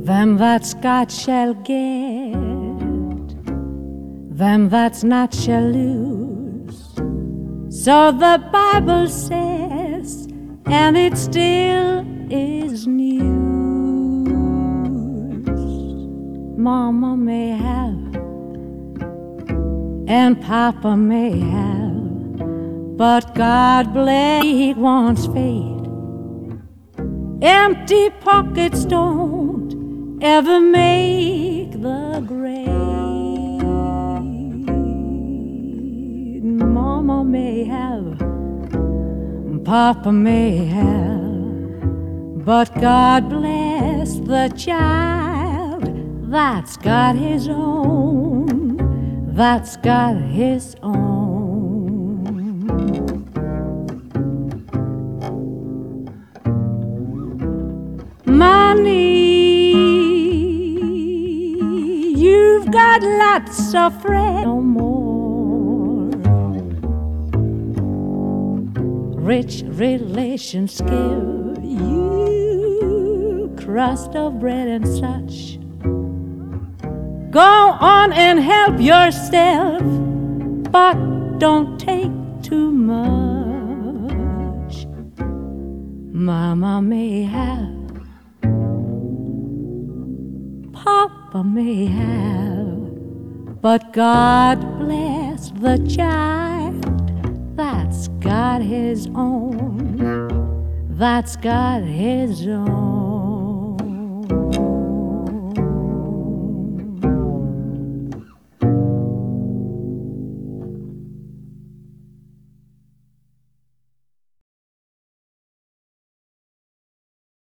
Them that's got shall get, them that's not shall lose. So the Bible says, and it still is news. Mama may have, and Papa may have, but God bless, he wants faith. Empty pockets don't ever make the grade. Mama may have, Papa may have, but God bless the child that's got his own, that's got his own. Money, you've got lots of friends, no more. Rich relations give you crust of bread and such. Go on and help yourself, but don't take too much. Mama may have, Papa may have, but God bless the child that's got his own, that's got his own.